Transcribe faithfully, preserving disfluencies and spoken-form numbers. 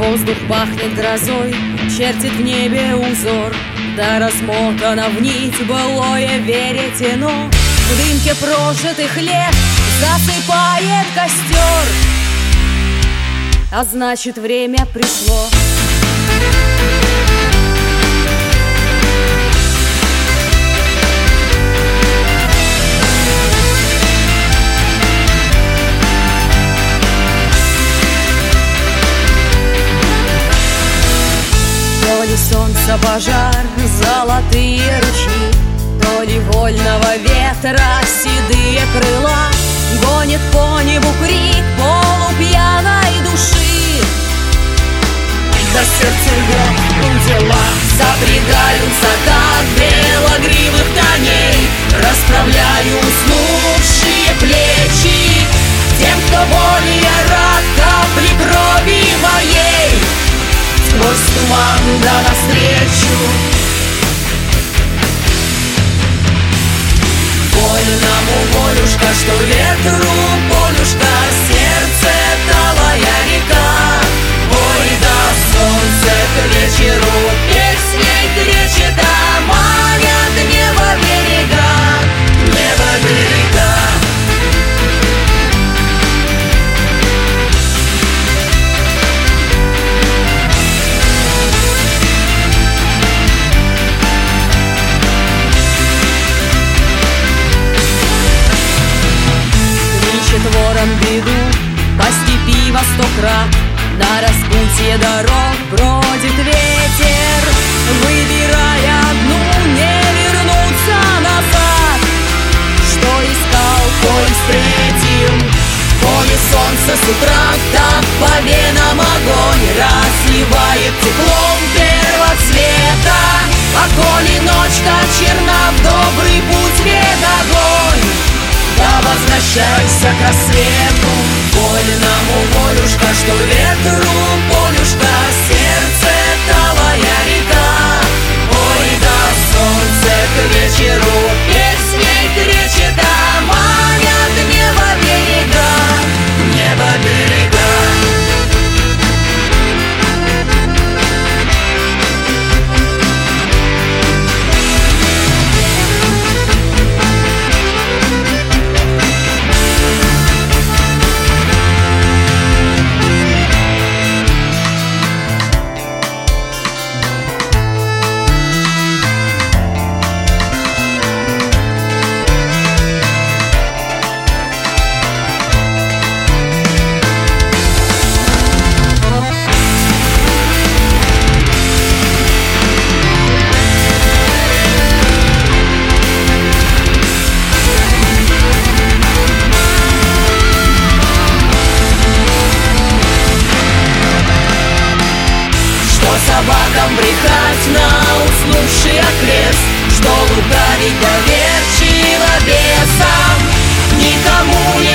Воздух пахнет грозой, чертит в небе узор, да размотано в нить былое веретено. В дымке прожитых лет засыпает костер, а значит, время пришло. То ли солнце пожар, золотые ручьи, то ли вольного ветра седые крыла, гонит по небу крик полупьяной души. До сердца рвет дела, запрягаются так белогривых коней, расправляю уснувшие плечи тем, кто более рад капли крови моей. Сквозь туман да навстречу вольному волюшка, что ветру полюшка, сердце талая река. Ой, да солнце к вечеру песней кричит, а манят небо берега, небо берега. Ворон беду по степи во сто крат, на распутье дорог бродит ветер, выбирая одну, не вернуться назад. Что искал, то и встретил. Коли солнце с утра так по венам огонь разливает теплом первоцвета, а коли ночь так черна, в добрый путь век огонь. Да возвращайся к рассвету, вольному волюшка, что ветру полюшка, сердце талая река. Ой, да солнце к вечеру песней кричит, а манят небо берега, небо берега. Собакам брехать на уснувший окрест, что лукавить доверчиво бесам никому не